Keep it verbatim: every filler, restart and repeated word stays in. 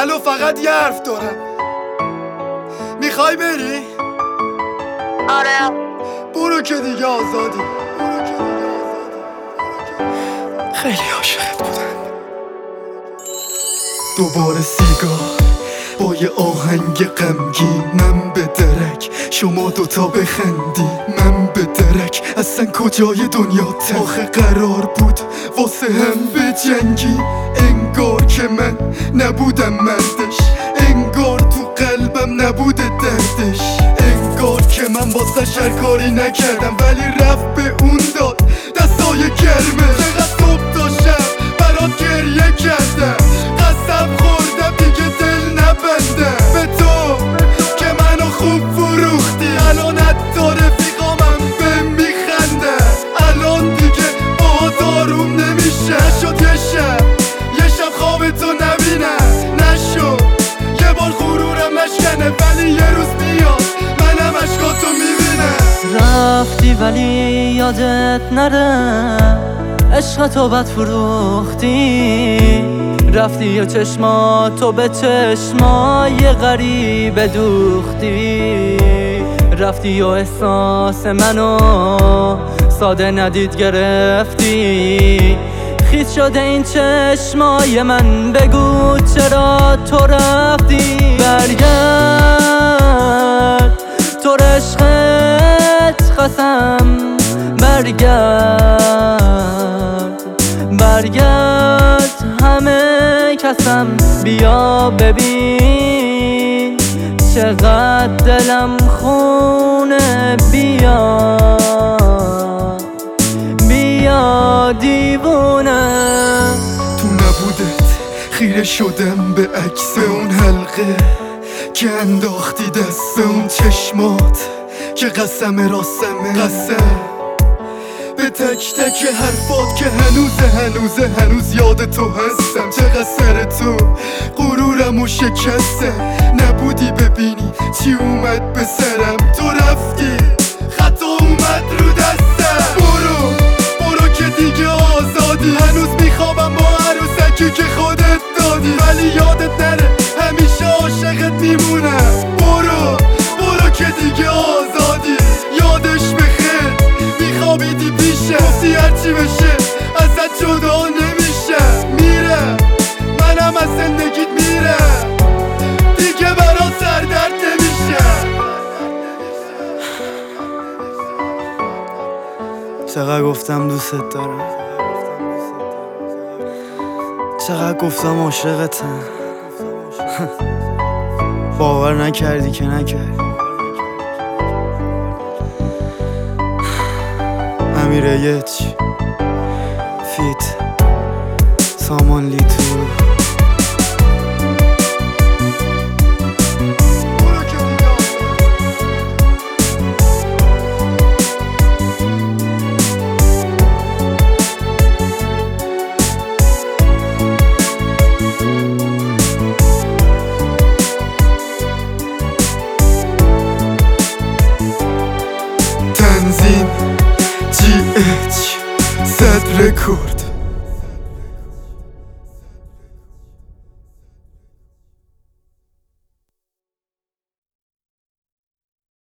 الو فقط یه حرف دارم. میخوای بری؟ آره برو که دیگه آزادی. خیلی عاشقت بودم. دوباره سیگار با یه آهنگ غمگین، من به درک شما دوتا بخندی، من به درک اصلا کجای دنیا ته. آخه قرار بود واسه هم بجنگی، انگار که من نبودم مردش، انگار تو قلبم نبوده دردش، انگار که من واسه شر کاری نکردم ولی رفت به اون داد دستای گرمه. چقدر صبح تا شب برات گریه کردم، قسم خوردم دیگه دل نبندم به تو که منو خوب فروختی. الان حتی رفیقامم بهم میخنده، الان دیگه باهات آروم نمیشه. نشد یه شب یه شب خوابتو نبینم، نشد یه بار غرورم نشکنه، ولی یه روز میاد منم اشکاتو میبینم. رفتی ولی یادت نره عشقتو بد فروختی، رفتی و چشماتو به چشمای غریبه دوختی، رفتی و احساس منو ساده ندید گرفتی. خیس شده این چشمای من، بگو چرا تو رفتی. برگرد تو عشقت قسم، برگرد برگرد همه کسم، بیا ببین چقدر دلم خونه، بیا بیا دیوونه. تو نبودت خیره شدم به عکس اون حلقه که انداختی دست اون چشمات که قسم راستمه، قسم به تک تک حرفات که هنوزه هنوزه هنوز یاد تو هستم. چقدر سر تو غرورمو شکسته، نبودی ببینی چی اومد به سرم. تو رفتی خطا اومد رو دستم، برو برو که دیگه آزادی. هنوز میخوابم با عروسکی که خودت دادی، ولی یادت نره همیشه عاشقت میمونم. برو برو که دیگه آزادی، یادش بخیر میخوابیدی پیشه، گفتی هرچی بشه ازت جدا نمیشه. میره منم از زندگیت میرم، دیگه برات سردرد نمیشه. چقدر گفتم دوستت دارم، چقدر گفتم عاشقتم، باور نکردی که نکردی. امیر یچ فیت سامان لیتو. تنظیم جی اچ صد رکورد.